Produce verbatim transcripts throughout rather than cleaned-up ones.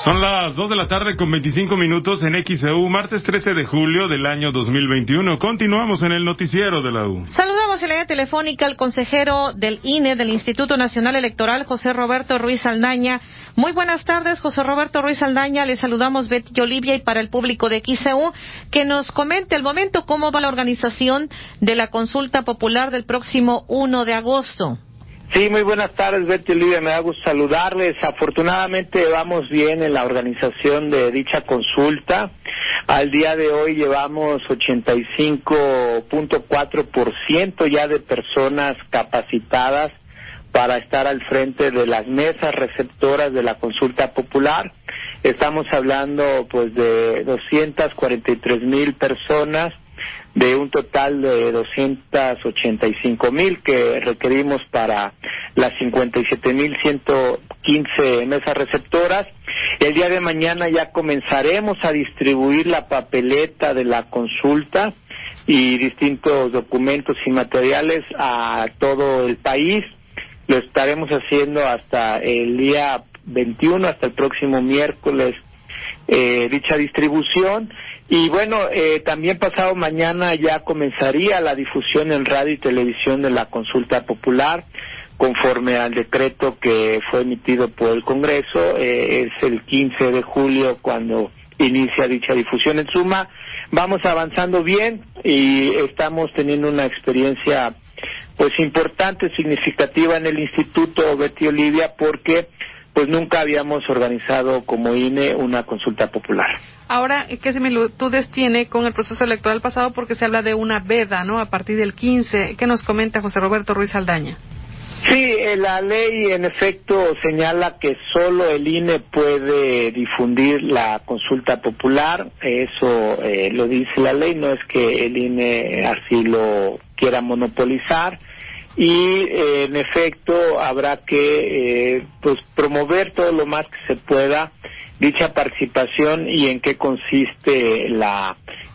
Son las dos de la tarde con veinticinco minutos en X E U, martes trece de julio del año dos mil veintiuno. Continuamos en el noticiero de la U. Saludamos en la línea telefónica al consejero del I N E, del Instituto Nacional Electoral, José Roberto Ruiz Saldaña. Muy buenas tardes, José Roberto Ruiz Saldaña. Le saludamos Betty Olivia y para el público de X E U, que nos comente al momento cómo va la organización de la consulta popular del próximo primero de agosto. Sí, muy buenas tardes, Betty Olivia, me da gusto saludarles. Afortunadamente vamos bien en la organización de dicha consulta. Al día de hoy llevamos ochenta y cinco punto cuatro por ciento ya de personas capacitadas para estar al frente de las mesas receptoras de la consulta popular. Estamos hablando pues de doscientas cuarenta y tres mil personas, de un total de doscientas ochenta y cinco mil que requerimos para las cincuenta y siete mil ciento quince mesas receptoras. El día de mañana ya comenzaremos a distribuir la papeleta de la consulta y distintos documentos y materiales a todo el país. Lo estaremos haciendo hasta el día veintiuno, hasta el próximo miércoles, eh, dicha distribución. Y bueno, eh, también pasado mañana ya comenzaría la difusión en radio y televisión de la consulta popular, conforme al decreto que fue emitido por el Congreso. Eh, es el quince de julio cuando inicia dicha difusión. En suma, vamos avanzando bien y estamos teniendo una experiencia pues importante, significativa en el Instituto, Betty Olivia, porque pues nunca habíamos organizado como I N E una consulta popular. Ahora, ¿qué similitudes tiene con el proceso electoral pasado? Porque se habla de una veda, ¿no?, a partir del quince. ¿Qué nos comenta José Roberto Ruiz Saldaña? Sí, la ley en efecto señala que solo el I N E puede difundir la consulta popular. Eso eh, lo dice la ley, no es que el I N E así lo quiera monopolizar. Y eh, en efecto habrá que eh, pues promover todo lo más que se pueda dicha participación. Y en qué consiste la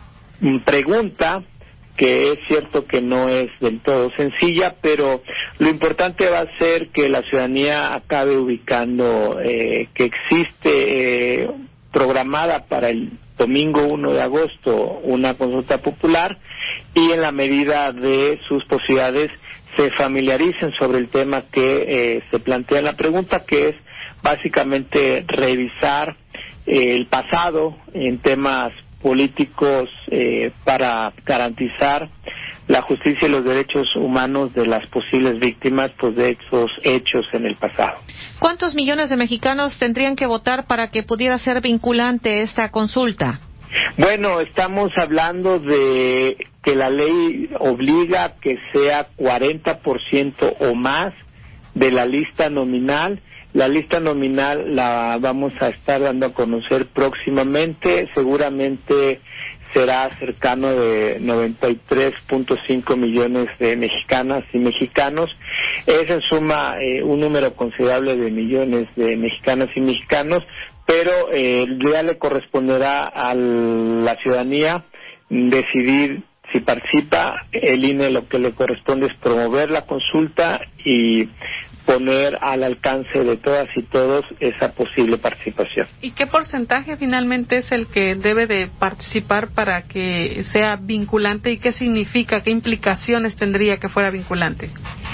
pregunta, que es cierto que no es del todo sencilla, pero lo importante va a ser que la ciudadanía acabe ubicando eh, que existe eh, programada para el domingo primero de agosto una consulta popular, y en la medida de sus posibilidades se familiaricen sobre el tema que eh, se plantea en la pregunta, que es básicamente revisar eh, el pasado en temas políticos eh, para garantizar la justicia y los derechos humanos de las posibles víctimas pues de esos hechos en el pasado. ¿Cuántos millones de mexicanos tendrían que votar para que pudiera ser vinculante esta consulta? Bueno, estamos hablando de que la ley obliga a que sea cuarenta por ciento o más de la lista nominal. La lista nominal la vamos a estar dando a conocer próximamente, seguramente será cercano de noventa y tres punto cinco millones de mexicanas y mexicanos. Es en suma eh, un número considerable de millones de mexicanas y mexicanos, pero eh, ya le corresponderá a la ciudadanía decidir si participa. El I N E lo que le corresponde es promover la consulta y poner al alcance de todas y todos esa posible participación. ¿Y qué porcentaje finalmente es el que debe de participar para que sea vinculante, y qué significa, qué implicaciones tendría que fuera vinculante?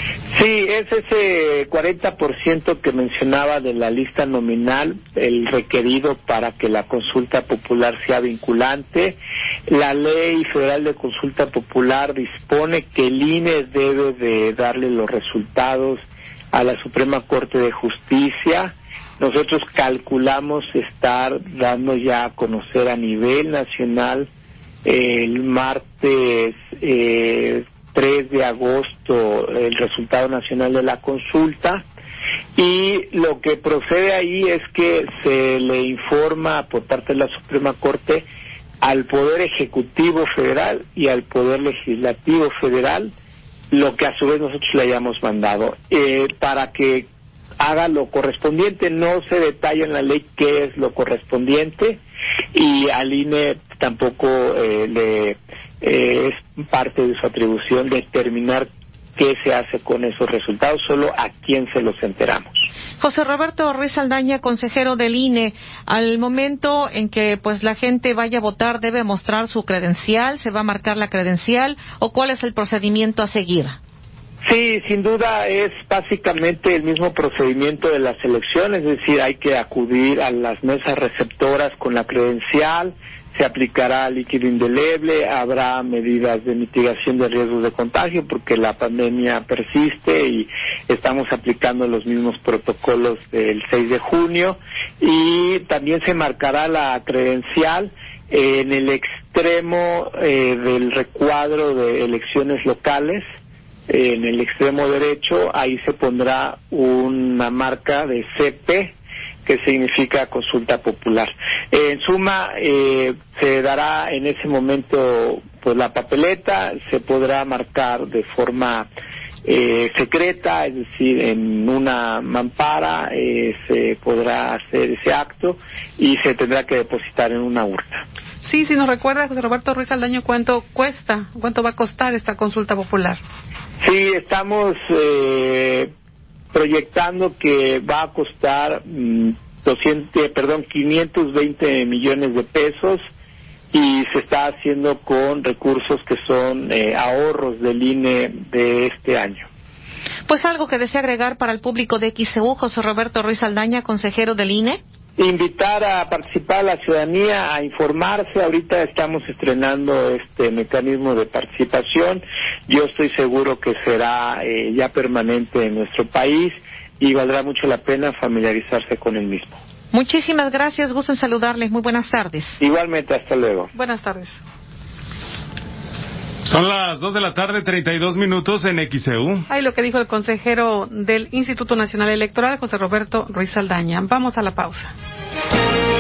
Sí, es ese cuarenta por ciento que mencionaba de la lista nominal, el requerido para que la consulta popular sea vinculante. La Ley Federal de Consulta Popular dispone que el I N E debe de darle los resultados a la Suprema Corte de Justicia. Nosotros calculamos estar dando ya a conocer a nivel nacional eh, el martes eh, tres de agosto el resultado nacional de la consulta, y lo que procede ahí es que se le informa por parte de la Suprema Corte al Poder Ejecutivo Federal y al Poder Legislativo Federal lo que a su vez nosotros le hayamos mandado, eh, para que haga lo correspondiente. No se detalla en la ley qué es lo correspondiente, y al I N E tampoco eh, le eh, es parte de su atribución determinar qué se hace con esos resultados, solo a quién se los enteramos. José Roberto Ruiz Saldaña, consejero del I N E, al momento en que pues la gente vaya a votar, ¿debe mostrar su credencial? ¿Se va a marcar la credencial? ¿O cuál es el procedimiento a seguir? Sí, sin duda es básicamente el mismo procedimiento de las elecciones, es decir, hay que acudir a las mesas receptoras con la credencial, se aplicará líquido indeleble, habrá medidas de mitigación de riesgos de contagio porque la pandemia persiste y estamos aplicando los mismos protocolos del seis de junio y también se marcará la credencial en el extremo eh, del recuadro de elecciones locales. En el extremo derecho, ahí se pondrá una marca de C P, que significa consulta popular. Eh, en suma, eh, se dará en ese momento pues la papeleta, se podrá marcar de forma eh, secreta, es decir, en una mampara eh, se podrá hacer ese acto y se tendrá que depositar en una urna. Sí, si nos recuerda, José Roberto Ruiz Saldaña, ¿cuánto cuesta, cuánto va a costar esta consulta popular? Sí, estamos eh, proyectando que va a costar mmm, doscientos, perdón, quinientos veinte millones de pesos y se está haciendo con recursos que son eh, ahorros del I N E de este año. Pues algo que desea agregar para el público de X C U, José Roberto Ruiz Saldaña, consejero del I N E. Invitar a participar a la ciudadanía, a informarse. Ahorita estamos estrenando este mecanismo de participación. Yo estoy seguro que será eh, ya permanente en nuestro país y valdrá mucho la pena familiarizarse con el mismo. Muchísimas gracias, gusto en saludarles. Muy buenas tardes. Igualmente, hasta luego. Buenas tardes. Son las dos de la tarde, treinta y dos minutos en X C U. Ahí lo que dijo el consejero del Instituto Nacional Electoral, José Roberto Ruiz Saldaña. Vamos a la pausa.